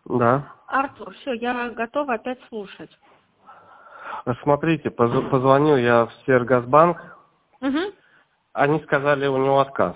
Да. Артур, все, я готова опять слушать. Смотрите, позвонил я в Сергазбанк. Угу. Они сказали, у него отказ.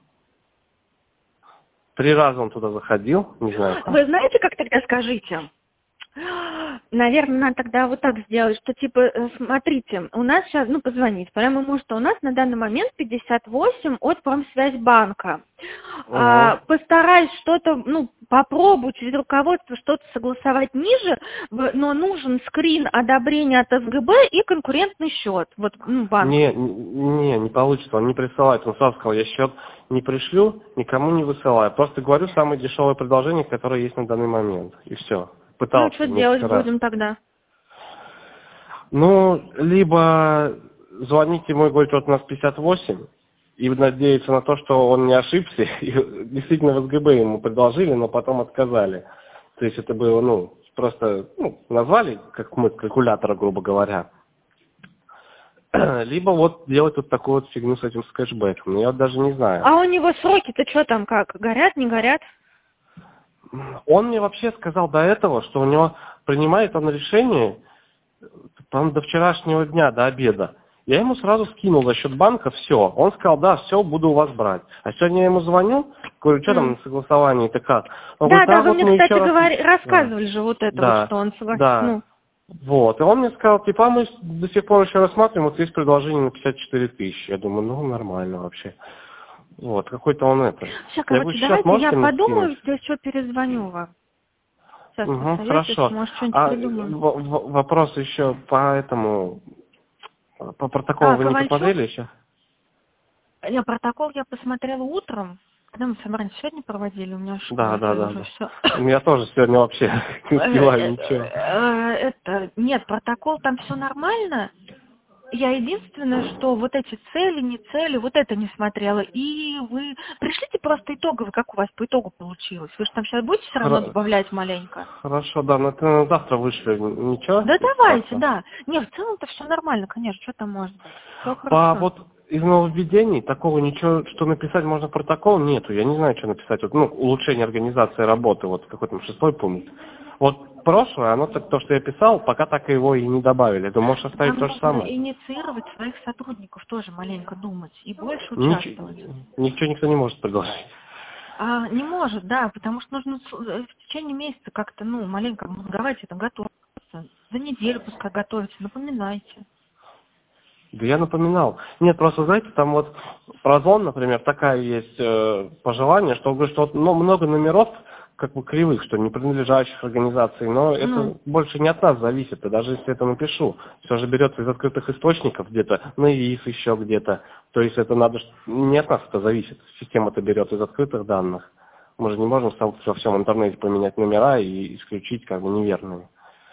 3 раза он туда заходил, не знаю как. Вы знаете, как тогда скажите? Наверное, надо тогда вот так сделать, что типа, смотрите, у нас сейчас, позвонить, прямо ему, что у нас на данный момент 58 от Промсвязьбанка. Угу. Постараюсь что-то, попробую через руководство что-то согласовать ниже, но нужен скрин одобрения от СГБ и конкурентный счет, вот, банк. Не получится, он не присылает. Он сам сказал, я счет не пришлю, никому не высылаю. Просто говорю самое дешевое предложение, которое есть на данный момент. И все. Пытался Что делать несколько раз. будем тогда? Либо звоните ему и говорите, вот у нас 58, и надеяться на то, что он не ошибся. И действительно в СГБ ему предложили, но потом отказали. То есть это было, просто, назвали, как мы, калькулятора, грубо говоря. Либо вот делать вот такую вот фигню с этим с кэшбэком. Я вот даже не знаю. А у него сроки-то что там как? Горят, не горят? Он мне вообще сказал до этого, что у него принимает он решение, по-моему, до вчерашнего дня, до обеда. Я ему сразу скинул за счет банка все. Он сказал, да, все, буду у вас брать. А сегодня я ему звоню, говорю, что там на согласовании-то как? Он говорит, Да, вы вот мне, мы кстати, еще рассказывали же вот это вот, что он согласен. да. Вот. И он мне сказал, мы до сих пор еще рассматриваем, вот есть предложение на 54 тысячи. Я думаю, нормально вообще. Вот, какой-то он это. Сейчас, короче, давайте я подумаю, еще перезвоню вам. Сейчас посоветуюсь, хорошо. может, что-нибудь придумаю. Вопрос еще по этому, по протоколу вы не посмотрели еще? Нет, протокол я посмотрела утром, когда мы собрание сегодня проводили, у меня Да. уже все. Я тоже сегодня вообще не успеваю ничего. Нет, протокол там все нормально. Я единственное, что вот эти цели, не цели, вот это не смотрела. И вы пришлите просто итоговый, как у вас по итогу получилось. Вы же там сейчас будете все равно добавлять маленько? Хорошо, да, но это завтра вышлю, ничего? Да давайте, да. Не, в целом-то все нормально, конечно, что там может быть. Все хорошо. Из нововведений такого ничего, что написать можно в протокол, нету. Я не знаю, что написать. Улучшение организации работы, какой-то 6-й пункт. Вот прошлое, оно то, что я писал, пока так его и не добавили. Я думаю, можешь оставить то же самое. Инициировать своих сотрудников тоже маленько думать и больше участвовать. Никто не может предложить. Не может, да, потому что нужно в течение месяца как-то, маленько давайте это готовиться. За неделю пускай готовите, напоминайте. Да я напоминал. Нет, просто, знаете, там вот прозвон, например, такая есть пожелание, что он говорит, что много номеров, как бы кривых, что не принадлежащих организации, но это больше не от нас зависит, и даже если это напишу, все же берется из открытых источников где-то, на ИИС еще где-то, то есть это надо, не от нас это зависит, система-то берет из открытых данных, мы же не можем во всем интернете поменять номера и исключить как бы неверные.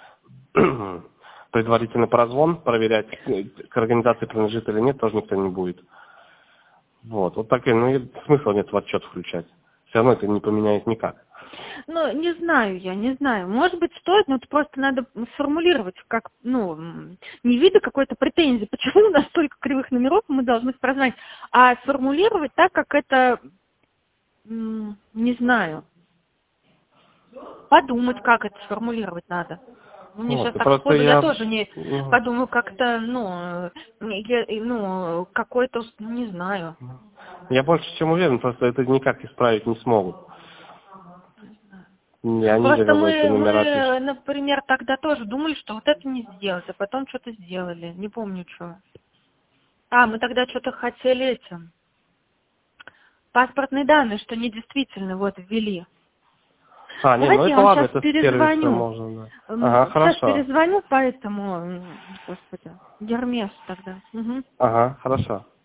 Предварительный прозвон проверять, к организации принадлежит или нет, тоже никто не будет. Вот так, смысла нет в отчет включать, все равно это не поменяет никак. Не знаю. Может быть, стоит, но это просто надо сформулировать, как, не вида какой-то претензии, почему у нас столько кривых номеров, мы должны спрознать, а сформулировать так, как это, не знаю, подумать, как это сформулировать надо. Мне сейчас так сходу, я тоже не подумаю, как-то, какой-то, не знаю. Я больше чем уверен, просто это никак исправить не смогут. Просто мы, например, тогда тоже думали, что вот это не сделать, а потом что-то сделали. Не помню, что. Мы тогда что-то хотели паспортные данные, что недействительно ввели. Давайте я вам сейчас перезвоню. Сейчас перезвоню, поэтому, господи, Гермес тогда. Ага, хорошо.